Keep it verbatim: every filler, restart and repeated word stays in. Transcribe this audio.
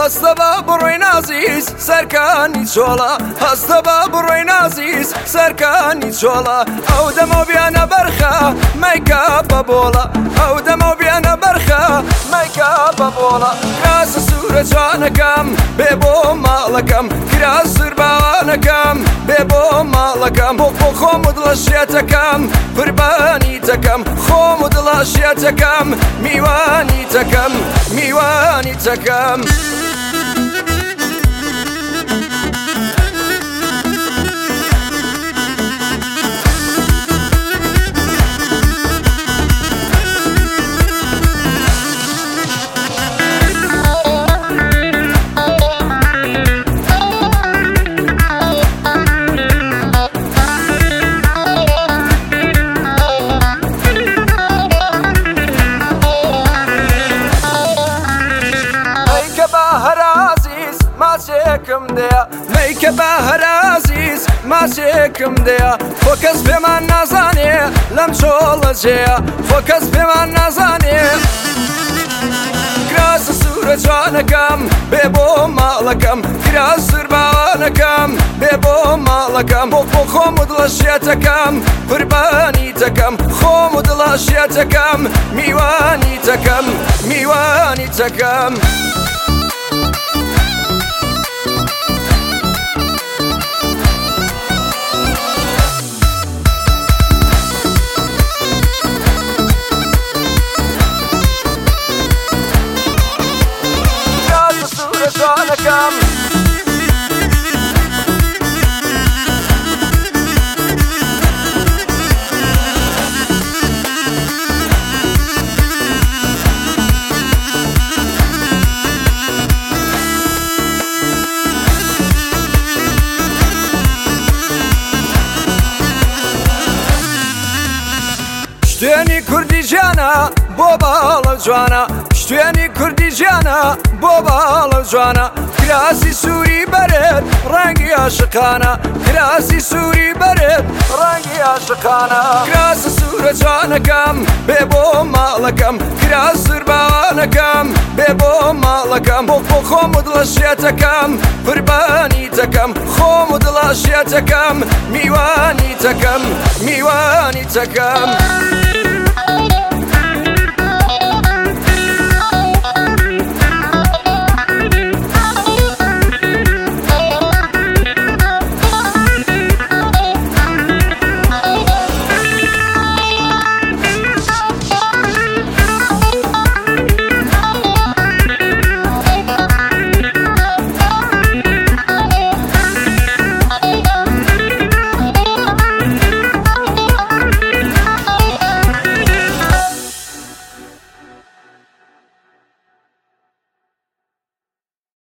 هەستە بە بڕۆی نازیز سەرکانی چۆڵە هەستە بە بڕۆی نازیز سەرکانی چۆڵە ئەو دەمە بیانە بەرخە مەیکە بە بۆڵە ئەو دەمە بیانە بەرخە مەیکە بە بۆڵە کراسە سوورە جوانەکەم بێ بۆ ماڵەکەم کراس سرباوانەکەم بێ بۆ ماڵەکەم بۆ بۆ خۆم و دڵەشێتەکەم قوربانی تەکەم خۆم و دڵەشێتەکەم میوانی تەکەم میوانی تەکەم ماسێکم دەیە مەیکە بە هەرازیز ماسێکم دەیە خۆ کەس پێمان نازانێ لەم چۆڵە جێە خۆ کەس پێمان نازانێ کراسە سوورە جوانەکەم بێ بۆ ماڵەکەم کراس سرباوانەکەم بێ بۆ ماڵەکەم بۆ بۆ خۆم و دڵەشێتەکەم قوربانی تەکەم خۆم و دڵەشێتەکەم میوانی تەکەم میوانی تەکەم جوانەکەم شتێنی کوردی ژیانە بۆ باڵە جوانە شتێنی کوردی ژیانە بۆ باڵە جوانە کراسی سووری بەرێت ڕەنگی عاشقانە کراسی سووری بەرێت ڕەنگی عاشقانە کراسە سوورە جوانەکەم بێ بۆ ماڵەکەم کراس سرباوانەکەم بێ بۆ ماڵەکەم بۆ بۆ خۆم و دڵەشێتەکەم قوربانی تەکەم خۆم و دڵەشێتەکەم میوانی تەکەم میوانی تەکەم